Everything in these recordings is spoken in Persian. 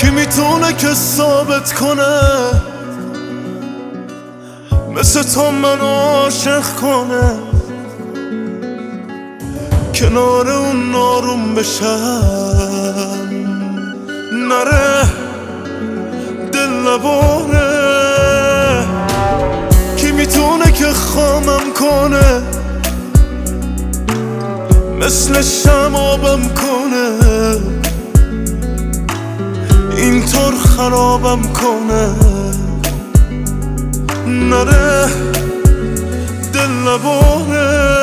کی میتونه که ثابت کنه مثل تو منو عاشق کنه، کنار اون ناروم بشم نره دل نباره. کی میتونه که خامم کنه مثل شمابم کنه، اینطور خرابم کنه نره دل نباره.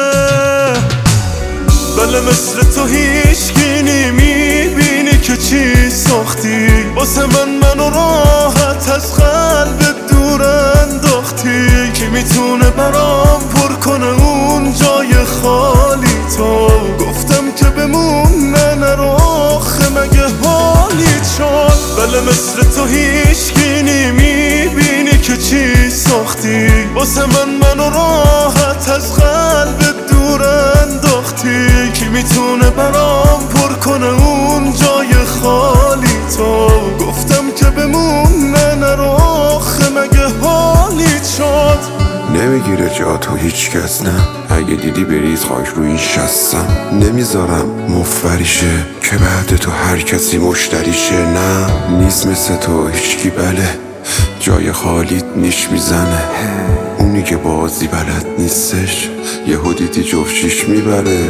بله مثل تو هیچکی نمیبینی که چی ساختی واسه منو راحت از قلبت دور انداختی. کی میتونه برام پر کنه اون جای خالی تو؟ گفتم که بمونه نرو آخه مگه حالیت شد؟ بله مثل تو هیچکی نمیبینی که چی ساختی واسه منو راحت از قلبت دور انداختی. کی میتونه برام پر کنه اون جای خالی تو؟ گفتم که بمونه نرو آخه مگه حالیت شد؟ نمیگیره جا تو هیچ کس نه، اگه دیدی بریز خاک رو این شستم. نمیذارم مفبریشه که بعد تو هر کسی مشتریشه. نه نیست مثل تو هیچکی، بله جای خالیت نیش میزنه. اونی که بازی بلد نیستش یهو دیدی جفشیش میبره.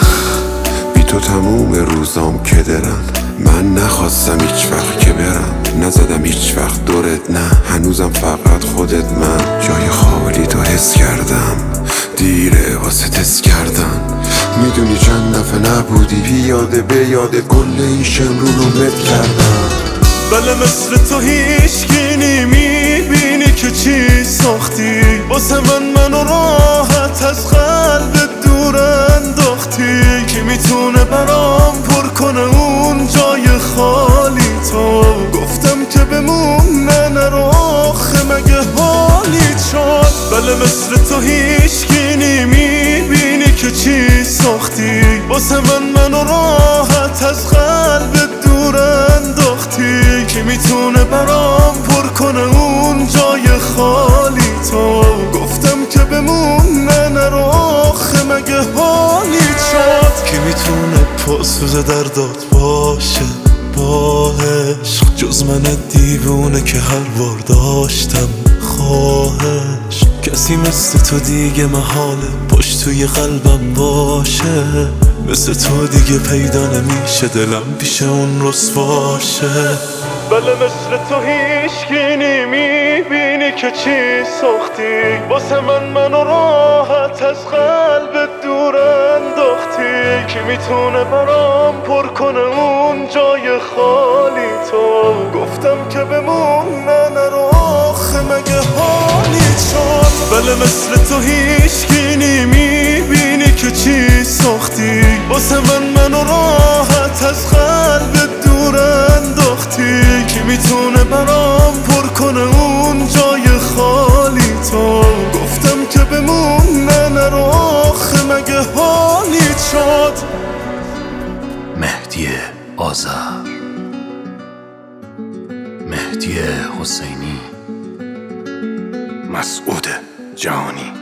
بی تو تموم روزام کدرم، من نخواستم هیچ وقت که برم، نزدم هیچ وقت دورت نه، هنوزم فقط خودت. من جای خالی تو حس کردم، دیره واسه تست کردن. میدونی چند دفعه نبودی پیاده به یاد کل این شمرو رو مت کردم. بله مثل تو هیچکی نمیبینی که چی ساختی واسه منو راحت از قلبت دور انداختی. کی میتونه برام پر کنه اون جای خالی تو؟ گفتم که بمونه نرو آخه مگه حالیت شد؟ بله مثل تو هیچکی نمیبینی که چی ساختی واسه منو راحت از قلبت دور انداختی. کی میتونه برام پر کنه اون جای خالی تو؟ گفتم که بمونه نرو آخه مگه حالیت شد؟ کی میتونه پاسوز دردات باشه با عشق جز من دیوونه که هر بار داشتم خواهش؟ کسی مثل تو دیگه محاله پشت توی قلبم باشه، مثل تو دیگه پیدا نمیشه دلم پیش اون رسواشه. بله مثل تو هیچکی نمیبینی که چی ساختی واسه منو راحت از قلبت دور انداختی. کی میتونه برام پر کنه اون جای خالی تو؟ گفتم که بمونه نرو آخه مگه حالیت شد؟ بله مثل تو هیچکی نمیبینی که چی ساختی واسه منو راحت از قلبت دور انداختی. کی میتونه برام پر کنه اون جای خالی تو؟ گفتم که بمونه نرو آخه مگه حالیت شد؟ مهدی آذر، مهدی حسینی، مسعود جهانی.